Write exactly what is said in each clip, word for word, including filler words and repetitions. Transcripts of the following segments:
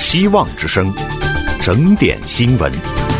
希望之声，整点新闻。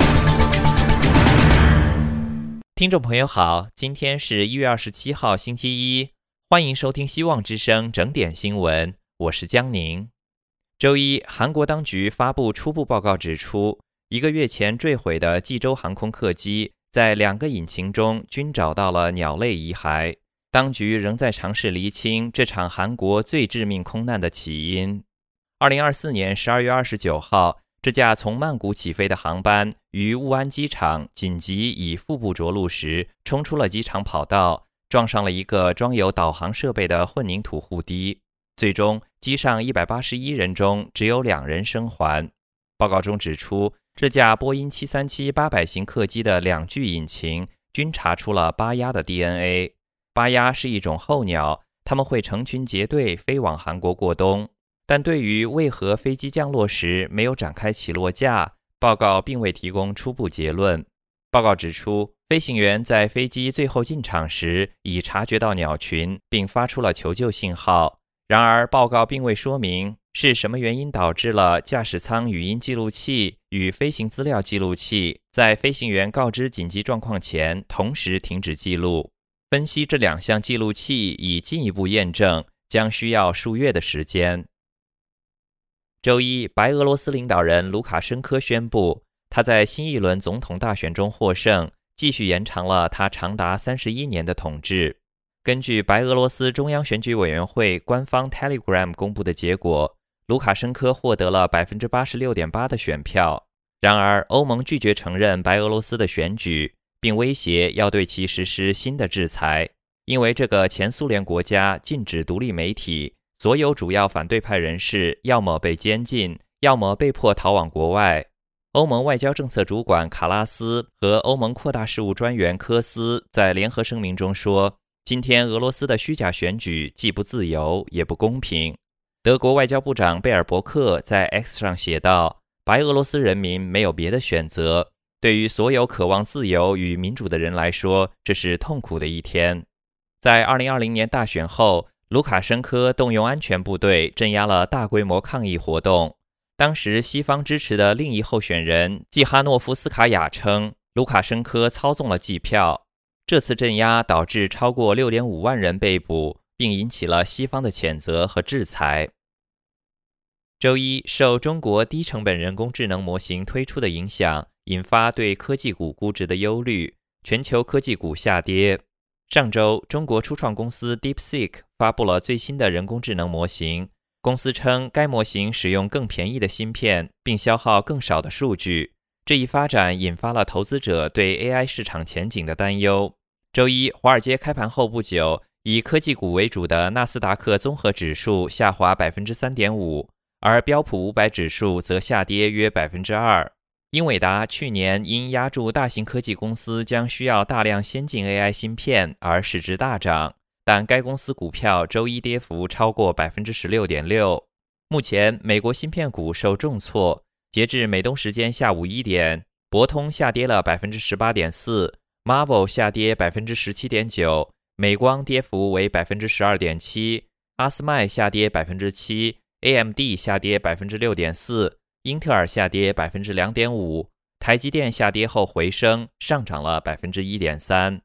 听众朋友好，今天是一月二十七号星期一，欢迎收听希望之声整点新闻，我是江宁。周一，韩国当局发布初步报告指出，一个月前坠毁的济州航空客机在两个引擎中均找到了鸟类遗骸，当局仍在尝试厘清这场韩国最致命空难的起因。二零二四年十二月二十九号，这架从曼谷起飞的航班于雾安机场紧急以腹部着陆时，冲出了机场跑道，撞上了一个装有导航设备的混凝土护堤。最终，机上一百八十一人中只有两人生还。报告中指出，这架波音七三七八百型客机的两具引擎均查出了巴鸦的 D N A。巴鸦是一种候鸟，它们会成群结队飞往韩国过冬。但对于为何飞机降落时没有展开起落架，报告并未提供初步结论。报告指出，飞行员在飞机最后进场时已察觉到鸟群，并发出了求救信号。然而，报告并未说明是什么原因导致了驾驶舱语音记录器与飞行资料记录器在飞行员告知紧急状况前同时停止记录。分析这两项记录器以进一步验证，将需要数月的时间。周一，白俄罗斯领导人卢卡申科宣布，他在新一轮总统大选中获胜，继续延长了他长达三十一年的统治。根据白俄罗斯中央选举委员会官方 Telegram 公布的结果，卢卡申科获得了 百分之八十六点八 的选票。然而，欧盟拒绝承认白俄罗斯的选举，并威胁要对其实施新的制裁，因为这个前苏联国家禁止独立媒体，所有主要反对派人士要么被监禁，要么被迫逃往国外。欧盟外交政策主管卡拉斯和欧盟扩大事务专员科斯在联合声明中说，今天俄罗斯的虚假选举既不自由也不公平。德国外交部长贝尔伯克在 X 上写道，白俄罗斯人民没有别的选择，对于所有渴望自由与民主的人来说，这是痛苦的一天。在二零二零年大选后，卢卡申科动用安全部队镇压了大规模抗议活动。当时西方支持的另一候选人季哈诺夫斯卡娅称，卢卡申科操纵了计票。这次镇压导致超过 六点五万人被捕，并引起了西方的谴责和制裁。周一，受中国低成本人工智能模型推出的影响，引发对科技股估值的忧虑，全球科技股下跌。上周，中国初创公司 DeepSeek 发布了最新的人工智能模型。公司称，该模型使用更便宜的芯片，并消耗更少的数据。这一发展引发了投资者对 A I 市场前景的担忧。周一，华尔街开盘后不久，以科技股为主的纳斯达克综合指数下滑 百分之三点五， 而标普五百指数则下跌约 百分之二。英伟达去年因押注大型科技公司将需要大量先进 A I 芯片而市值大涨，但该公司股票周一跌幅超过 百分之十六点六。 目前美国芯片股受重挫，截至美东时间下午一点，博通下跌了 百分之十八点四， Marvell 下跌 百分之十七点九， 美光跌幅为 百分之十二点七， 阿斯麦下跌 百分之七， A M D 下跌 百分之六点四，英特尔下跌 百分之二点五， 台积电下跌后回升，上涨了 百分之一点三。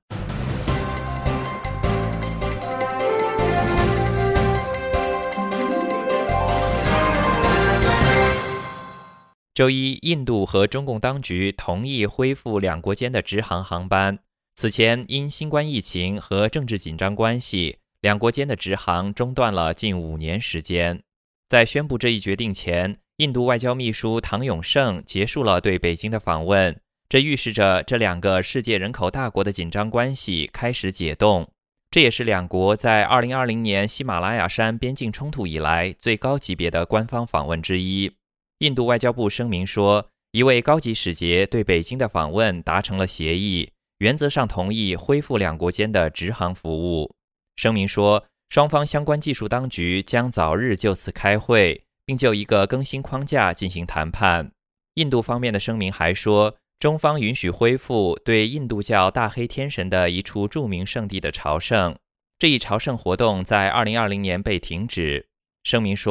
周一，印度和中共当局同意恢复两国间的直航航班。此前因新冠疫情和政治紧张关系，两国间的直航中断了近五年时间。在宣布这一决定前，印度外交秘书唐永胜结束了对北京的访问，这预示着这两个世界人口大国的紧张关系开始解冻。这也是两国在二零二零年喜马拉雅山边境冲突以来最高级别的官方访问之一。印度外交部声明说，一位高级使节对北京的访问达成了协议，原则上同意恢复两国间的直航服务。声明说，双方相关技术当局将早日就此开会，并就一个更新框架进行谈判。印度方面的声明还说，中方允许恢复对印度教大黑天神的一处著名圣地的朝圣。这一朝圣活动在二零二零年被停止。声明说，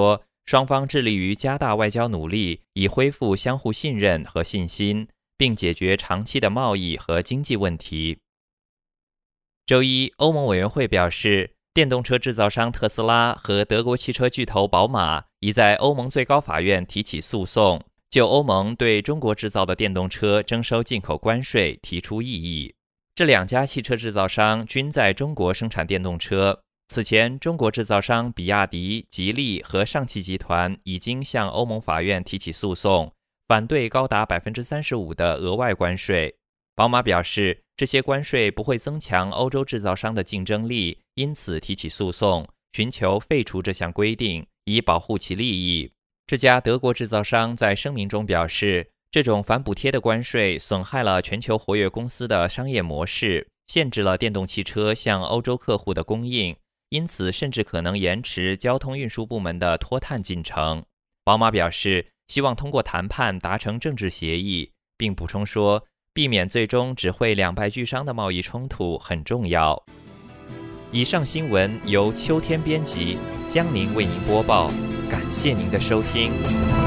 双方致力于加大外交努力，以恢复相互信任和信心，并解决长期的贸易和经济问题。周一，欧盟委员会表示，电动车制造商特斯拉和德国汽车巨头宝马已在欧盟最高法院提起诉讼，就欧盟对中国制造的电动车征收进口关税提出异议。这两家汽车制造商均在中国生产电动车。此前，中国制造商比亚迪、吉利和上汽集团已经向欧盟法院提起诉讼，反对高达 百分之三十五 的额外关税。宝马表示，这些关税不会增强欧洲制造商的竞争力，因此提起诉讼，寻求废除这项规定，以保护其利益。这家德国制造商在声明中表示，这种反补贴的关税损害了全球活跃公司的商业模式，限制了电动汽车向欧洲客户的供应，因此甚至可能延迟交通运输部门的脱碳进程。宝马表示，希望通过谈判达成政治协议，并补充说，避免最终只会两败俱伤的贸易冲突很重要。以上新闻由秋天编辑，江宁为您播报，感谢您的收听。